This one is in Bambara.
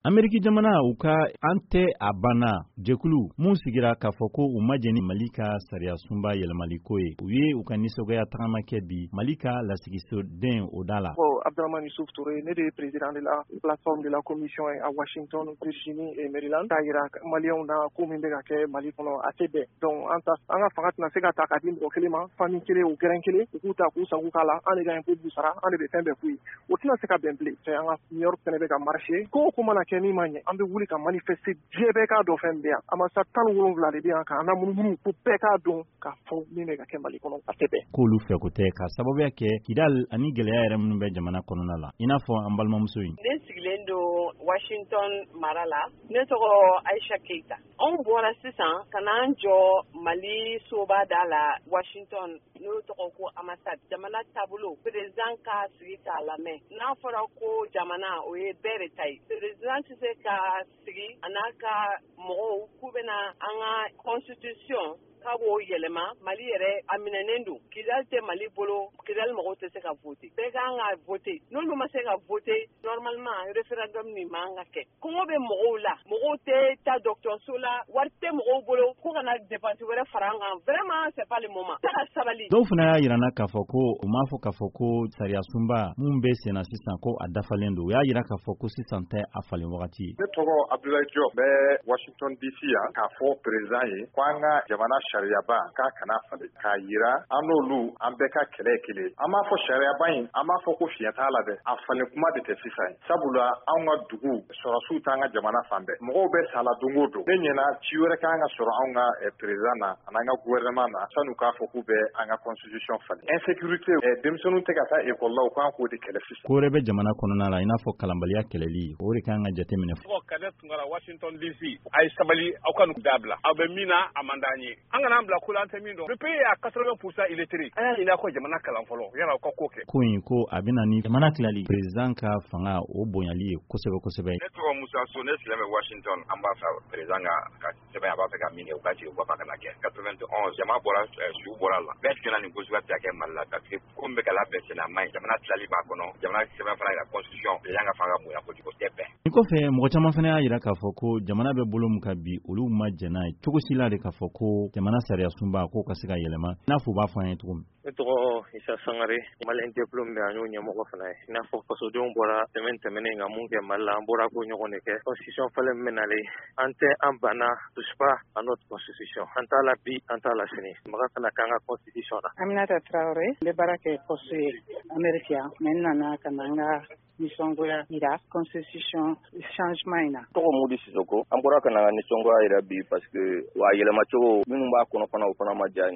Ameriki jamana u ka an tɛ a banna jɛkulu mun sigira k'a fɔ ko u majɛni Mali ka sariya sunba yɛlɛmaliko ye u ye u ka nisɔngoya tagamakɛ bi Mali ka lasigisoden o da la. Abdraman Youssouf Touré, ne de président de la plateforme de la commission à Washington, Virginie et Maryland. K'a yira Malienw na ko min bɛ ka kɛ Mali kɔnɔ a tɛ bɛn. Donc an ka fanga tɛna se ka ta ka di mɔgɔ kelen ma, famille kelen o gɛrɛn kelen, u k'u ta k'u sago k'a la, an de ka impôt b'u sara, an de bɛ fɛn bɛɛ f'u ye. O tɛna se ka bɛn bilen. Fɛ an ka New York fɛnɛ bɛ ka marché. Ko o ko mana kɛ min ma ɲɛ, an bɛ wuli ka manifester diɲɛ bɛɛ k'a dɔn fɛn bɛ yan. Amasa 17 de bɛ yan ka an lamunumunu ko bɛɛ k'a dɔn k'a fɔ min bɛ ka kɛ Mali kɔnɔ a tɛ bɛn. K'olu fɛ ko tɛ ka sababuya kɛ Kidal ani gɛlɛya yɛrɛ minnu bɛ jamana kɔnɔna la. I n'a fɔ an balimamuso in. Ne sigilen don Washington mara la. Ne tɔgɔ Aisha Keita. Anw bɔra sisan ka n'an jɔ Mali soba da la Washington n'o tɔgɔ ko Amasa. Jamana taabolo président ka sigi k'a lamɛn. N'a fɔra ko jamana o ye bɛɛ de ta ye. Président tɛ se ka sigi a n'a ka mɔgɔw k'u bɛna an ka constitution k'a b'o yɛlɛma Mali yɛrɛ a minɛnen don. Kidal tɛ Mali bolo, Kidal mɔgɔw tɛ se ka voter. Bɛɛ kan ka voter. N'olu ma se ka voter, normalement référendum nin man ka kɛ. Kɔngɔ bɛ mɔgɔw la, mɔgɔw tɛ taa dɔgɔtɔrɔso la, wari tɛ mɔgɔw bolo, ko kana dépense wɛrɛ fara an kan. Vraiment c'est pas le moment. Ka sabali. Dɔw fana y'a yirana k'a fɔ ko u m'a fɔ k'a fɔ ko sariya sunba mun bɛ senna sisan ko a dafalen don. U y'a yira k'a fɔ ko sisan tɛ a falen wagati. Ne tɔgɔ Abdoulaye Diop bɛ Washington DC yan k'a fɔ président ye ko an ka jamana sariyaba k'a kana falen k'a yira an n'olu an bɛɛ ka kɛlɛ kelen. An b'a fɔ sariyaba in an b'a fɔ ko fiɲɛ t'a la dɛ. A falen kuma de tɛ sisan. Sabula anw ka dugu sɔrɔsiw t'an ka jamana fan bɛɛ. Mɔgɔw bɛ sala don o don. Ne ɲɛna ci wɛrɛ kan ka sɔrɔ anw ka président na an'an ka gouvernement na sanu k'a fɔ k'u bɛ an ka constitution falen. Insécurité denmisɛnninw tɛ ka taa école la u kan k'o de kɛlɛ sisan. Ko wɛrɛ bɛ jamana kɔnɔna la i n'a fɔ kalanbaliya kɛlɛli o de kan ka jateminɛ. Kɛlɛ tungara Washington DC a ye sabali aw ka n'u dabila aw bɛ min na a man d'an ye. An kana an bila ko la an tɛ min dɔn. Le pays à 80% illettré. An y'a ɲini ko jamana kalan fɔlɔ yala aw ka ko kɛ. Ko in ko a bɛna ni jamana tilali président ka fanga o bonyali ye kosɛbɛ kosɛbɛ. Ne tɔgɔ Musa So ne silamɛ Washington an b'a fɛ président ka sɛbɛn a b'a fɛ ka min kɛ u ka ci u b'a fɛ ka na kɛ 91 jama bɔra su bɔra la bɛɛ tigɛna nin gosuba tɛ kɛ Mali la parce que ko min bɛ ka labɛn sen na maɲi jamana tilali b'a kɔnɔ jamana sɛbɛn fana la constitution président ka fanga bonya kojugu o tɛ bɛn. Ni kɔfɛ mɔgɔ caman fana y'a yira k'a fɔ ko jamana bɛ bolo min ka bi olu ma jɛna ye cogo si la de k'a fɔ ko jamana sariya sunba k'o ka se ka yɛlɛma i n'a fɔ u b'a fɔ an ye cogo min. Ne tɔgɔ Isa Sangare Malien diplôme bɛ an y'o ɲɛmɔgɔ fana ye i n'a fɔ fasodenw bɔra tɛmɛnen ka mun kɛ Mali la an bɔra ko ɲɔgɔn de kɛ constitution falen min nalen an tɛ an banna touche pas à notre constitution an t'a la bi an t'a la sini maga kana k'an ka constitution na. Aminata Traoré n bɛ baara kɛ poste Amérique yan mais n nana ka na n ka nisɔngoya yira constitution changement in na. Tɔgɔ Modi Sisoko an bɔra ka na nisɔngoya yira bi parce que wa yɛlɛmacogo minnu b'a kɔnɔ fana o fana ma diya